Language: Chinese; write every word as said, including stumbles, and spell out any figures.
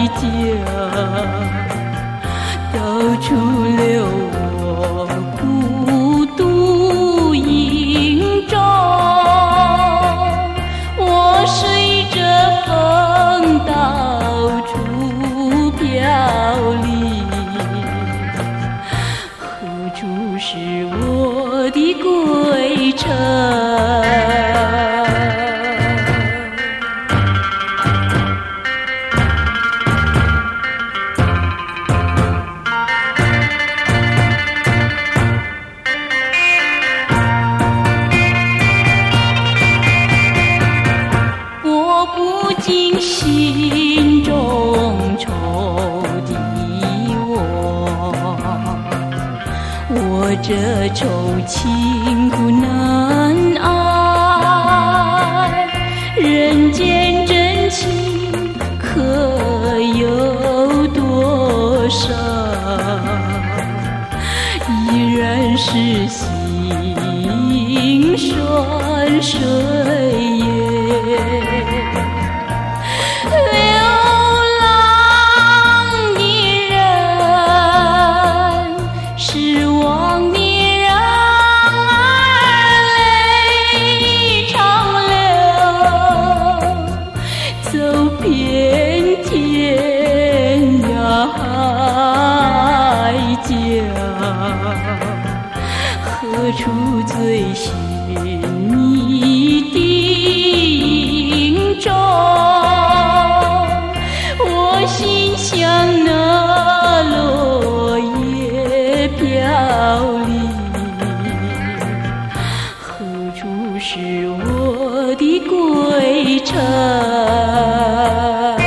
家，到处留我孤独影踪。我随着风到处飘零，何处是我的归程？心中愁的我，我这愁情不难挨，人间真情可有多少？依然是心酸水眼。流浪的人，失望的人儿泪长流，走遍天涯海角，何处最寻你的影踪？心像那落叶飘零，何处是我的归程？